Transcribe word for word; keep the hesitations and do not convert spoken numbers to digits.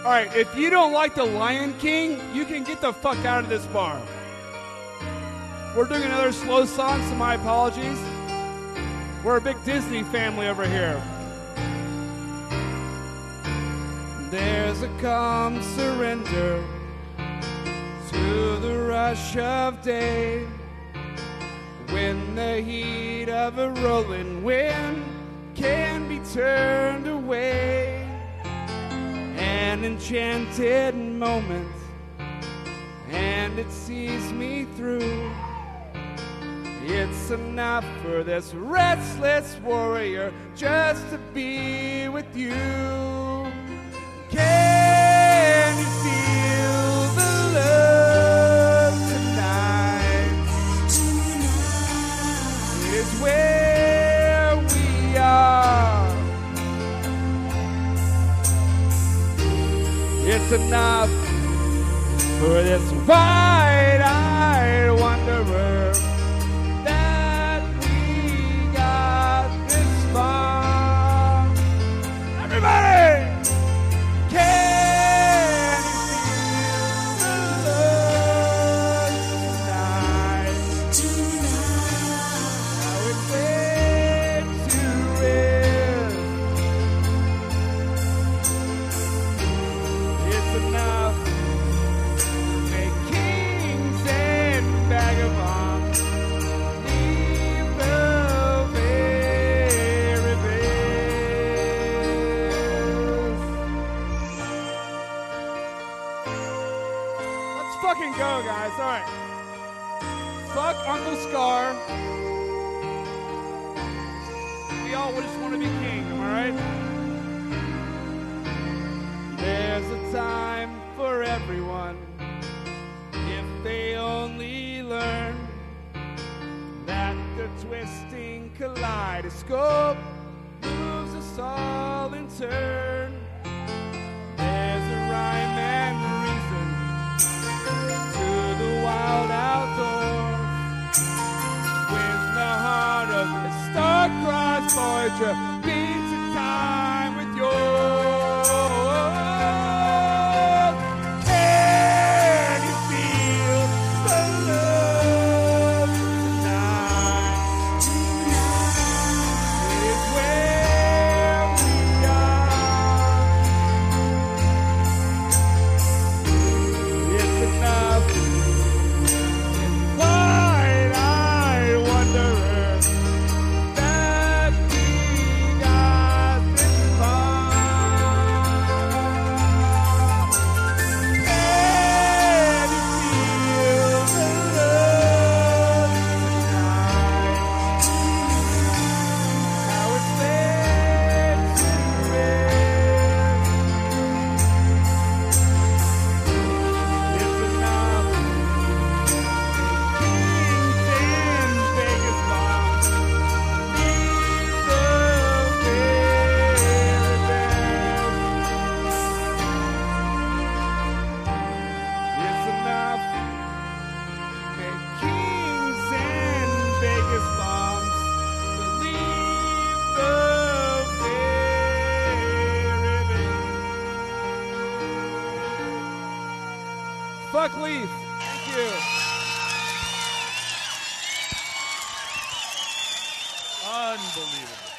All right, if you don't like The Lion King, you can get the fuck out of this bar. We're doing another slow song, so my apologies. We're a big Disney family over here. There's a calm surrender to the rush of day, when the heat of a rolling wind can be turned away. An enchanted moment, and it sees me through. It's enough for this restless warrior just to be with you. Can you feel the love tonight? It is where we are. It's enough for this wide-eyed wanderer that we got this far. Everybody! Can you feel the love tonight? How it fades to rest. It's enough to make kings and vagabonds leave the very best. Let's fucking go, guys. All right. Fuck Uncle Scar. We all just want to be king, am I right? There's a time for everyone, if they only learn that the twisting kaleidoscope moves us all in turn. There's a rhyme and reason to the wild outdoors, when the heart of the star-crossed Voyager beats in time with yours. Can you feel the love tonight? It is where we are. It's enough. It's wide-eyed wanderer that we got this far. Can you feel the love tonight? How it fades to rest. It's enough. Kings in Vegas bombs leave the very best. It's enough. Make kings and Vegas bombs believe the very best. Fuck Leaf. Thank you. Unbelievable.